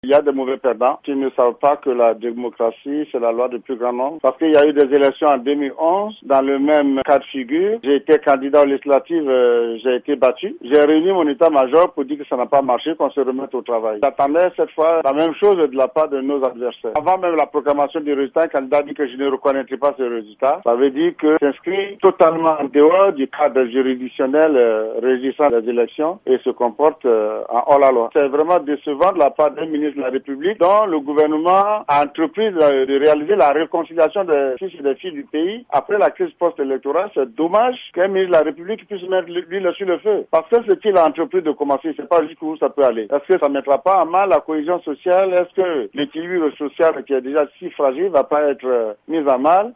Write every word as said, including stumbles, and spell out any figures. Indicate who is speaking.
Speaker 1: Il y a des mauvais perdants qui ne savent pas que la démocratie, c'est la loi du plus grand nombre. Parce qu'il y a eu des élections en deux mille onze, dans le même cas de figure. J'ai été candidat aux législatives, euh, j'ai été battu. J'ai réuni mon état-major pour dire que ça n'a pas marché, qu'on se remette au travail. J'attendais cette fois la même chose de la part de nos adversaires. Avant même la proclamation du résultat, un candidat dit que je ne reconnaîtrai pas ce résultat. Ça veut dire que s'inscrit totalement en dehors du cadre juridictionnel euh, régissant les élections et se comporte euh, en hors-la-loi. C'est vraiment décevant de la part d'un ministre de la République dont le gouvernement a entrepris de, de réaliser la réconciliation des fils et des filles du pays après la crise post-électorale. C'est dommage qu'un ministre de la République puisse mettre l'huile sur le feu. Parce que ce qu'il a entrepris de commencer, je ne sais pas jusqu'où ça peut aller. Est-ce que ça ne mettra pas en mal la cohésion sociale? Est-ce que l'équilibre social qui est déjà si fragile va pas être mis en mal?